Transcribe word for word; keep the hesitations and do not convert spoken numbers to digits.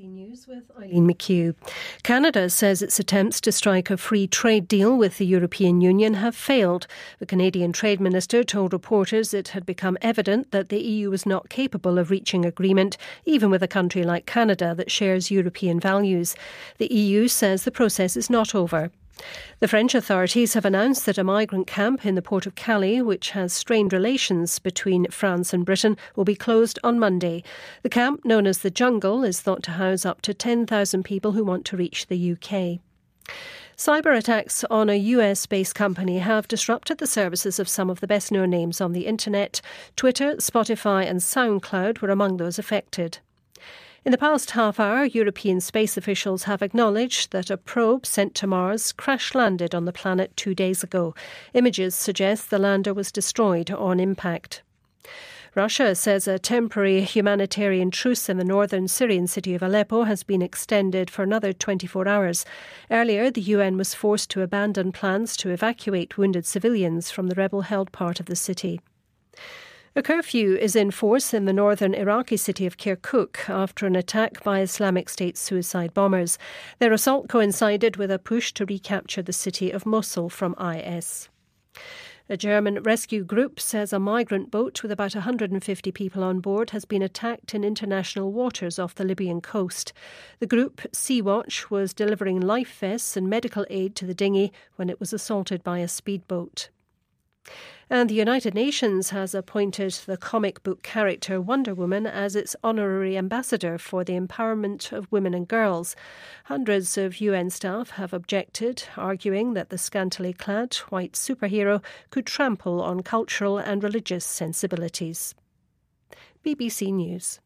C News with Eileen McHugh. Canada says its attempts to strike a free trade deal with the European Union have failed. The Canadian Trade Minister told reporters it had become evident that the E U was not capable of reaching agreement, even with a country like Canada that shares European values. The E U says the process is not over. The French authorities have announced that a migrant camp in the port of Calais, which has strained relations between France and Britain, will be closed on Monday. The camp, known as the Jungle, is thought to house up to ten thousand people who want to reach the U K. Cyber attacks on a U S-based company have disrupted the services of some of the best-known names on the internet. Twitter, Spotify and SoundCloud were among those affected. In the past half hour, European space officials have acknowledged that a probe sent to Mars crash-landed on the planet two days ago. Images suggest the lander was destroyed on impact. Russia says a temporary humanitarian truce in the northern Syrian city of Aleppo has been extended for another twenty-four hours. Earlier, the U N was forced to abandon plans to evacuate wounded civilians from the rebel-held part of the city. A curfew is in force in the northern Iraqi city of Kirkuk after an attack by Islamic State suicide bombers. Their assault coincided with a push to recapture the city of Mosul from I S. A German rescue group says a migrant boat with about one hundred fifty people on board has been attacked in international waters off the Libyan coast. The group, Sea-Watch, was delivering life vests and medical aid to the dinghy when it was assaulted by a speedboat. And the United Nations has appointed the comic book character Wonder Woman as its honorary ambassador for the empowerment of women and girls. Hundreds of U N staff have objected, arguing that the scantily clad white superhero could trample on cultural and religious sensibilities. B B C News.